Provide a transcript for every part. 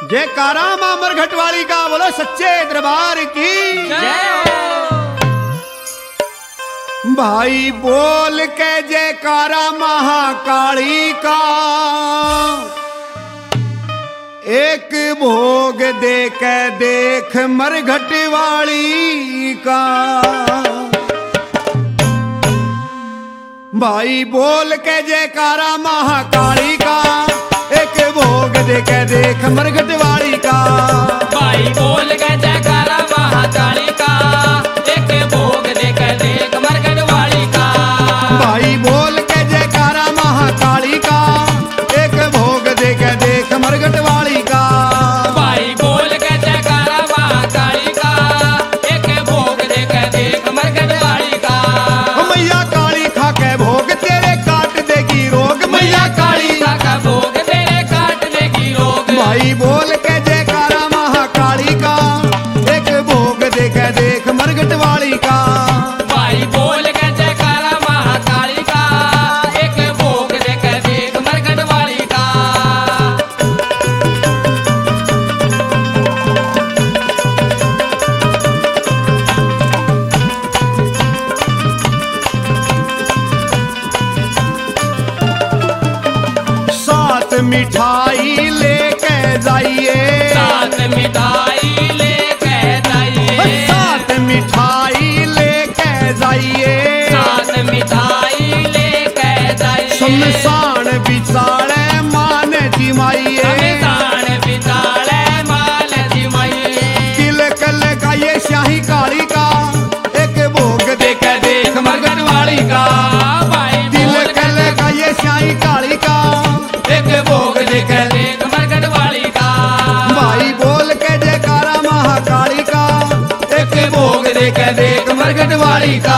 जयकारा मां मरघट वाली का, बोलो सच्चे दरबार की जय हो। भाई बोल के जयकारा महाकाली का, एक भोग दे के देख मरघट वाली का। भाई बोल के जयकारा महाकाली का, एक भोग दे के देख मरघट वाली का। भाई बोल के जयकारा महाकाली का, एक भोग दे के देख मरघट वाली का। भाई बोल के जयकारा महाकाली का, एक भोग दे के देख मरघट वाली का। भाई बोल के जयकारा महाकाली का, एक भोग दे के देख मरघट वाली का। मैया काली खा के भोग तेरे काट देगी रोग, मैया काली खा के भोग तेरे काट देगी रोग। भाई बोल के जयकारा महाकाली का, एक भोग दे के देख मरघट वाली का। भाई बोल के जयकारा महाकाली का, एक भोग दे के देख मरघट वाली का। साथ मिठाई लेके जाइए, साथ मिठाई लेके जाइए, साथ मिठाई लेके जाइए। साथ मिठाई लेके जाइए। शमशान बिचारे मान जिमाइए, शमशान बिचारे मान जिमाइए। तिलक लगाइए शाही काली का, एक भोग दे के देख मरघट वाली का। भाई तिलक लगाइए शाही काली का, एक भोग दे के देख मरघट वाली का। भाई बोल के जयकारा महाकाली का, एक भोग दे के देख मरघट वाली का।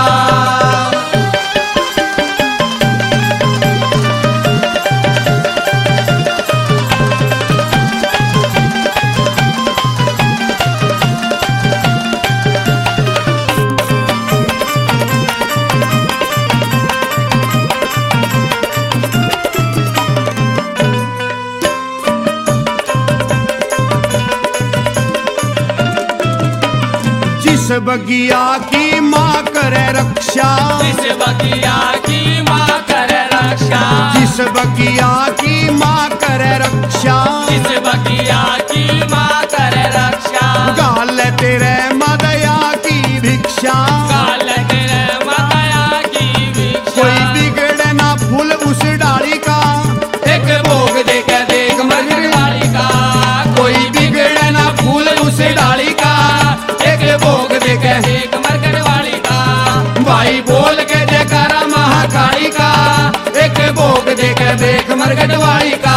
जिस बगिया की माँ करे रक्षा, जिस बगिया की माँ करे रक्षा, जिस बगिया की माँ करे रक्षा। जिस बगिया की माँ करे रक्षा। गाल तेरे मदया की भिक्षा, काल तेरे माया की भिक्षा। कोई बिगड़े ना फूल उस डाली का, एक भोग दे के देख मरघट वाली का। कोई बिगड़े ना फूल उस डाली का, एक भोग दे के देख मरघट वाली का। भाई बोल के जयकारा महाकाली का, एक भोग दे के देख मरघट वाली का।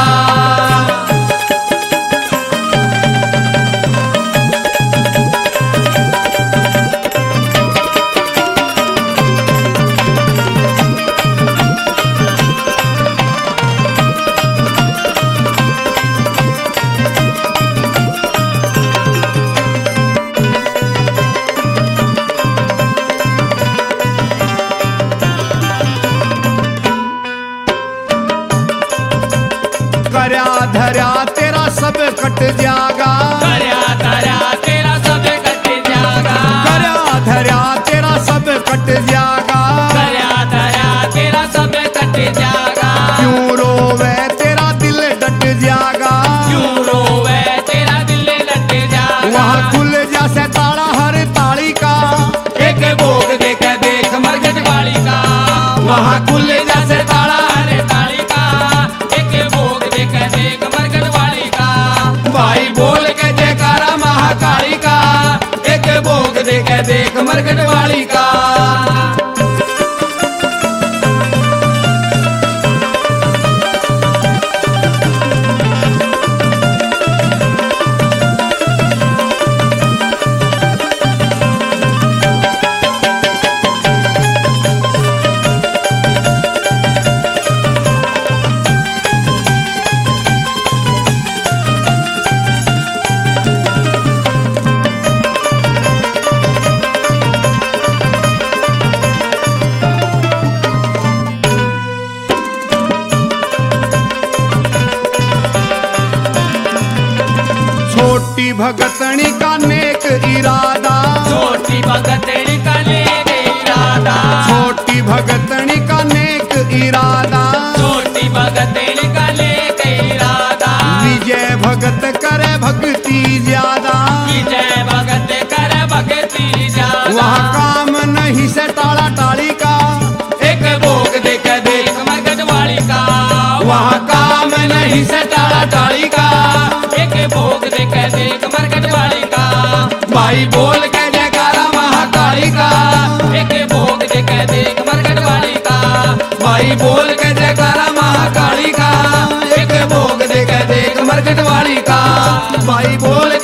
करया धर्या तेरा सब कट जागा, करया धर्या तेरा सब कट जागा। करया धर्या तेरा सब कट जागा। करया धर्या तेरा सब कट जागा। क्यों रोवे तेरा दिल डट जागा, क्यों रोवे तेरा दिल लट जागा। वहाँ खुल जासे ताला हर ताली का, एक भोग दे के देख मरघट वाली का। वहाँ खुल जासे ताला हर ताली का, एक भोग दे के देख मरघट वाली का। भाई बोल छोटी भगतनी का नेक इरादा, छोटी भगतनी का नेक इरादा, छोटी भगतनी का नेक इरादा, छोटी भगतनी का नेक इरादा। विजय भगत करे भक्ति ज्यादा, विजय भगत करे भक्ति ज्यादा। वहाँ काम नहीं से टाला टाली का, एक भोग देख देख मरकट वाली का, वहाँ काम नहीं से टाला टाली का। एक भोग देख देख मरकट वाली का, भाई बोल के जयकारा महाकाली का, एक भोग देख देख मरकट वाली का, भाई बोल के जयकारा महाकाली का, एक भोग दे के देख मरकट वाली का, भाई बोल